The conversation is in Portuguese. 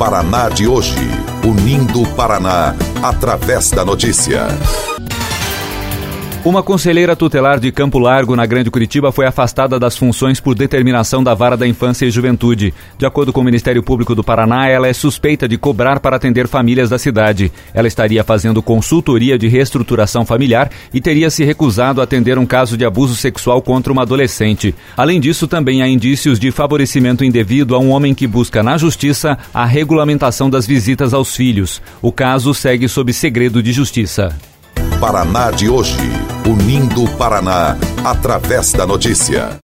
Paraná de hoje, unindo o Paraná através da notícia. Uma conselheira tutelar de Campo Largo, na Grande Curitiba, foi afastada das funções por determinação da Vara da Infância e Juventude. De acordo com o Ministério Público do Paraná, ela é suspeita de cobrar para atender famílias da cidade. Ela estaria fazendo consultoria de reestruturação familiar e teria se recusado a atender um caso de abuso sexual contra uma adolescente. Além disso, também há indícios de favorecimento indevido a um homem que busca na Justiça a regulamentação das visitas aos filhos. O caso segue sob segredo de justiça. Paraná de hoje, unindo o Paraná através da notícia.